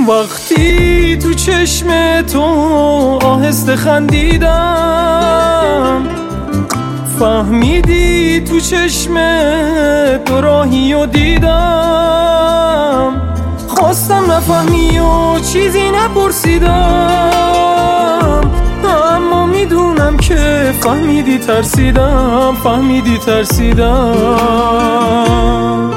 وقتی تو چشم تو آهسته خندیدم، فهمیدی تو چشم تو راهی و دیدم. خواستم نفهمی و چیزی نپرسیدم، اما میدونم که فهمیدی ترسیدم.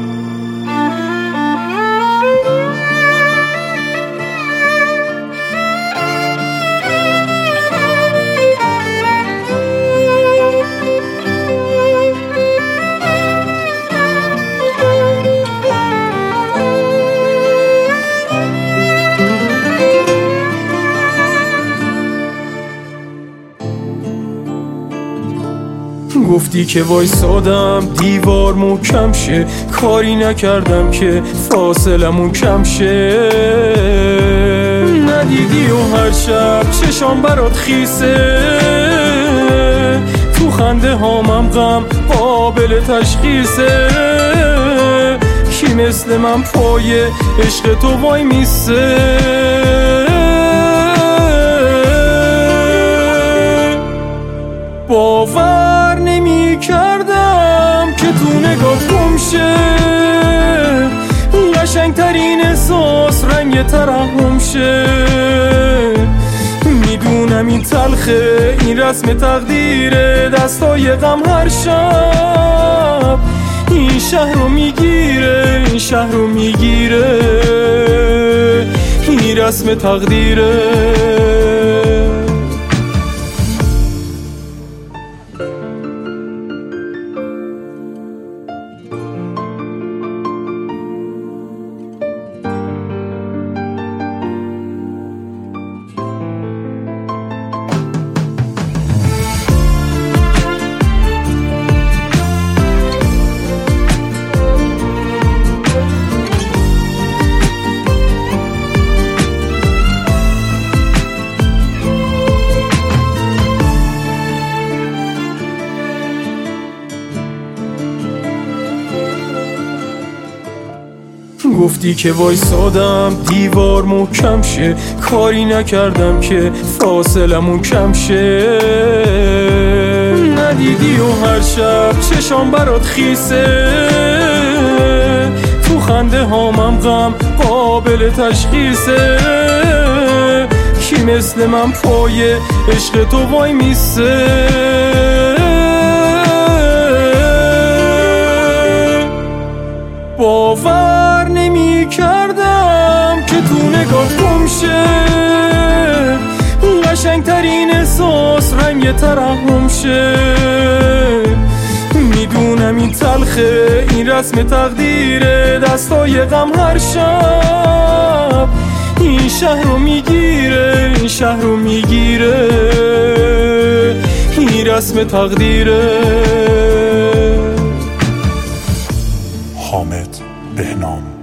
گفتی که وایسادم دیوار محکم شه، کاری نکردم که فاصلمون کم شه. ندیدی و هر شب چشام برات خیسه، تو خنده هامم غم قابل تشخیصه. کی مثل من پای عشق تو وای میسه؟ باور نمی کردم که تو نگات گم شه، قشنگترین احساس رنگ ترحم شه. میدونم این تلخه، این رسم تقدیره، دستای غم هر شب این شهر رو میگیره، این رسم تقدیره. گفتی که وایسادم دیوار محکم شه، کاری نکردم که فاصلمون کم شه. ندیدی و هر شب چشام برات خیسه، تو خنده هامم غم قابل تشخیصه. کی مثل من پای عشق تو وای میسه؟ باور نمی کردم که تو نگات گم شه، قشنگترین احساس رنگ ترحم شه. میدونم این تلخه، این رسم تقدیره، دستای غم هر شب این شهر رو میگیره، این رسم تقدیره. حامد بهنام